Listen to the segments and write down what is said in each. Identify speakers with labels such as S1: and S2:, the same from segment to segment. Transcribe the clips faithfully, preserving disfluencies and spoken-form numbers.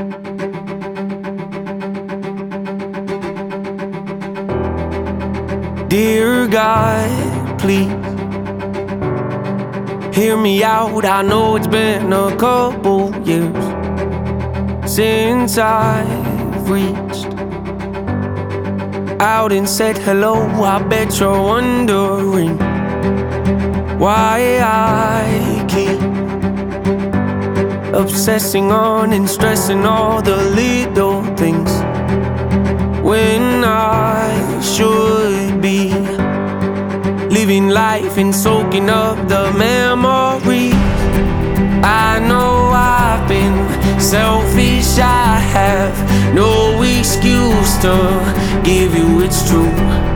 S1: Dear God, please hear me out. I know it's been a couple years since I've reached out and said hello. I bet you're wondering why I keep obsessing on and stressing all the little things when I should be living life and soaking up the memories. I know I've been selfish, I have no excuse to give you it's true.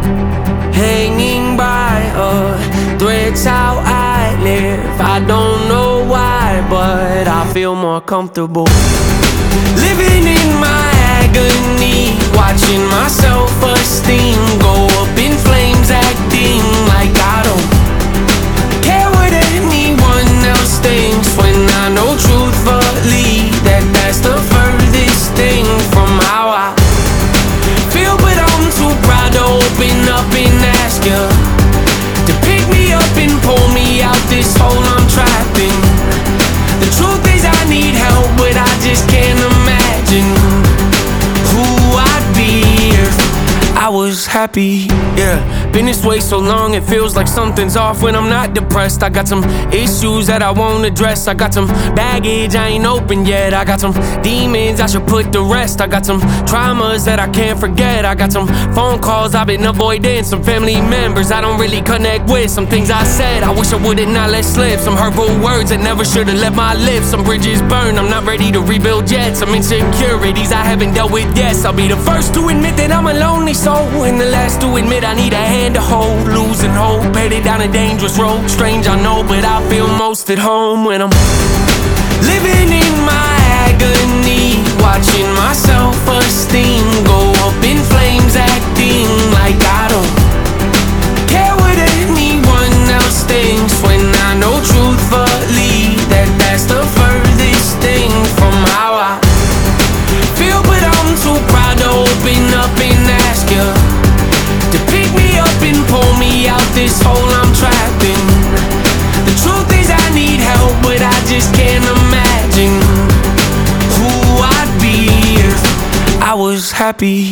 S1: Hanging by a thread's how I live. I don't know why, but I feel more comfortable living in my agony, watching my self-esteem go up in flames, acting like I don't care what anyone else thinks, when I know truthfully that that's the furthest thing from how I feel. But I'm too proud to open up and ask you to pick me up and pull me out this hole I'm trapped in. The truth is I need help, but I just can't imagine who I'd be if I was happy. Yeah, been this way so long it feels like something's off when I'm not depressed. I got some issues that I won't address. I got some baggage I ain't opened yet. I got some demons I should put to rest. I got some traumas that I can't forget. I got some phone calls I've been avoiding, some family members I don't really connect with, some things I said I wish I would've not let slip, some hurtful words that never should've left my lips, some bridges burned I'm not ready to rebuild yet, some insecurities I haven't dealt with yet. I'll be the first to admit that I'm a lonely soul, and the last to admit I need a hand to hold. Losing hope, headed down a dangerous road. Strange I know, but I feel most at home when I'm living in my agony, watching my self-esteem go up in flames, acting like I don't care what anyone else thinks, when I know truthfully that that's the furthest thing from how I feel. But I'm too proud to open up and ask you to pick me up and pull me out this hole I'm trapped in. The truth is I need help, but I just can't imagine who I'd be if I was happy.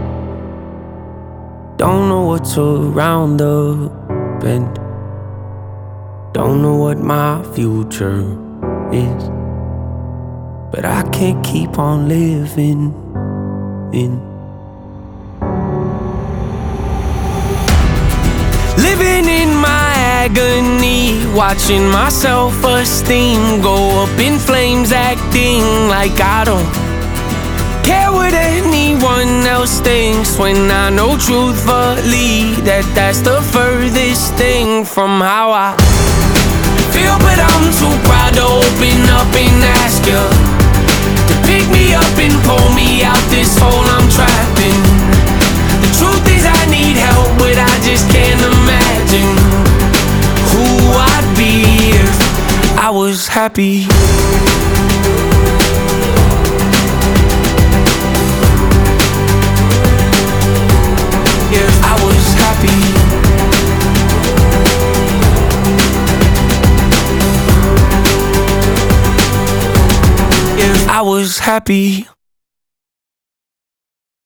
S1: Don't know what's around the bend, don't know what my future is, but I can't keep on living in living in my agony, watching my self-esteem go up in flames, acting like I don't care what anyone else thinks, when I know truthfully that that's the furthest thing from how I feel. But I'm too proud to open up and ask you to pick me up and pull me out this hole I'm trapped in. The truth is I need help, but I just can't imagine who I'd be if I was happy. If I was happy. If I was happy.